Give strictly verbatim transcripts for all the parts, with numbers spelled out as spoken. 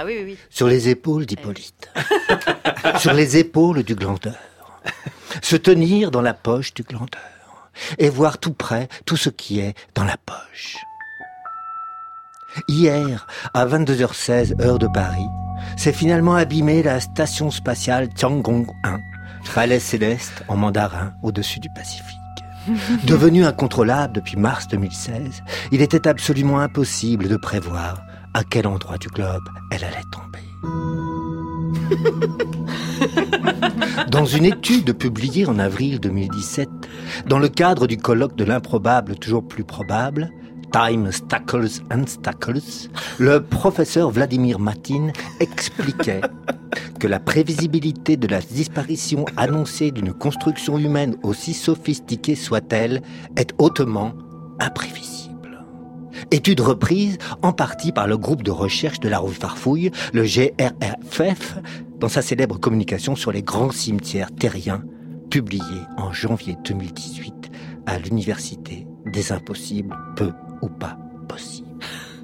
oui, oui. Sur les épaules d'Hippolyte. Sur les épaules du glandeur. Se tenir dans la poche du glandeur. Et voir tout près tout ce qui est dans la poche. Hier, à vingt-deux heures seize, heure de Paris, s'est finalement abîmée la station spatiale Tiangong un, palais céleste en mandarin au-dessus du Pacifique. Devenu incontrôlable depuis mars deux mille seize, il était absolument impossible de prévoir à quel endroit du globe elle allait tomber. Dans une étude publiée en avril deux mille dix-sept, dans le cadre du colloque de l'improbable toujours plus probable, Time, Stackles and Stackles, le professeur Vladimir Matin expliquait que la prévisibilité de la disparition annoncée d'une construction humaine aussi sophistiquée soit-elle est hautement imprévisible. Étude reprise en partie par le groupe de recherche de la rue Farfouille, le G R F F, dans sa célèbre communication sur les grands cimetières terriens, publiée en janvier deux mille dix-huit à l'Université des Impossibles, peu ou pas possible.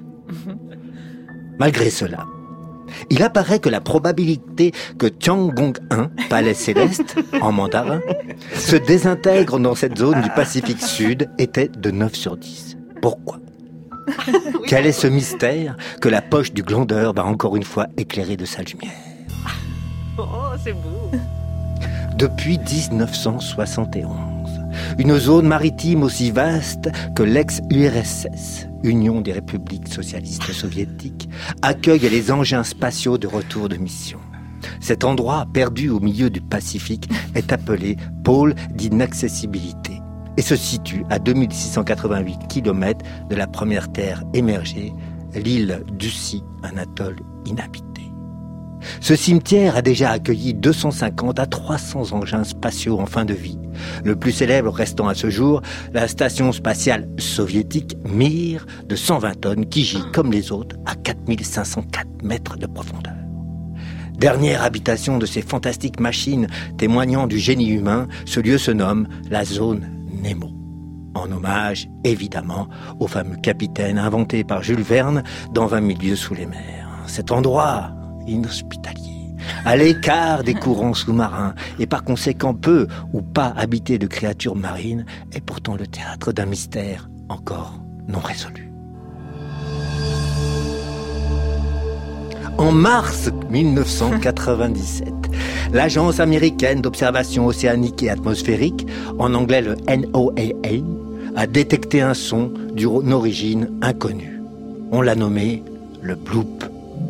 Malgré cela, il apparaît que la probabilité que Tiangong un, palais céleste, en mandarin, se désintègre dans cette zone du Pacifique Sud était de neuf sur dix. Pourquoi ? Quel est ce mystère que la poche du glandeur va encore une fois éclairer de sa lumière ? Oh, c'est beau. Depuis dix-neuf cent soixante et onze, une zone maritime aussi vaste que l'ex-U R S S, Union des républiques socialistes soviétiques, accueille les engins spatiaux de retour de mission. Cet endroit, perdu au milieu du Pacifique, est appelé pôle d'inaccessibilité et se situe à deux mille six cent quatre-vingt-huit kilomètres de la première terre émergée, l'île d'Ussi, un atoll inhabité. Ce cimetière a déjà accueilli deux cent cinquante à trois cents engins spatiaux en fin de vie, le plus célèbre restant à ce jour la station spatiale soviétique Mir de cent vingt tonnes qui gît comme les autres à quatre mille cinq cent quatre mètres de profondeur. Dernière habitation de ces fantastiques machines témoignant du génie humain, ce lieu se nomme la zone Nemo. En hommage, évidemment, au fameux capitaine inventé par Jules Verne dans vingt mille lieues sous les mers. Cet endroit inhospitalier, à l'écart des courants sous-marins et par conséquent peu ou pas habité de créatures marines, est pourtant le théâtre d'un mystère encore non résolu. En mars dix-neuf cent quatre-vingt-dix-sept, l'Agence américaine d'observation océanique et atmosphérique, en anglais le N O A A, a détecté un son d'une origine inconnue. On l'a nommé le bloop.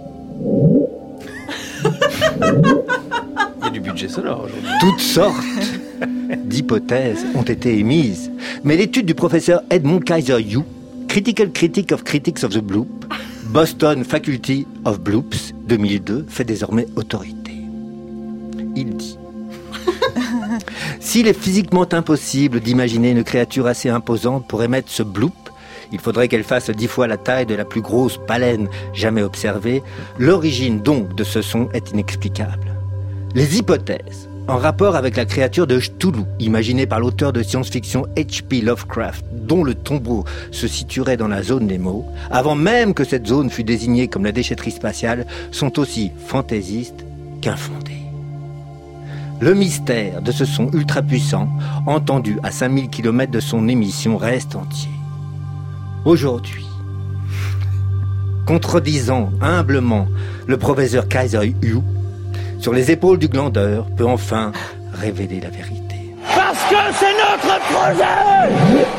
Il y a du budget sonore aujourd'hui. Toutes sortes d'hypothèses ont été émises, mais l'étude du professeur Edmond Kaiser Yu, Critical Critic of Critics of the Bloop, Boston Faculty of Bloops deux mille deux, fait désormais autorité. Il dit: s'il est physiquement impossible d'imaginer une créature assez imposante pour émettre ce bloop, il faudrait qu'elle fasse dix fois la taille de la plus grosse baleine jamais observée. L'origine donc de ce son est inexplicable. Les hypothèses en rapport avec la créature de Cthulhu, imaginée par l'auteur de science-fiction H P Lovecraft, dont le tombeau se situerait dans la zone Nemo, avant même que cette zone fût désignée comme la déchetterie spatiale, sont aussi fantaisistes qu'infondées. Le mystère de ce son ultra puissant, entendu à cinq mille kilomètres de son émission, reste entier. Aujourd'hui, contredisant humblement le professeur Kaiser Yu, sur les épaules du glandeur peut enfin révéler la vérité. Parce que c'est notre projet!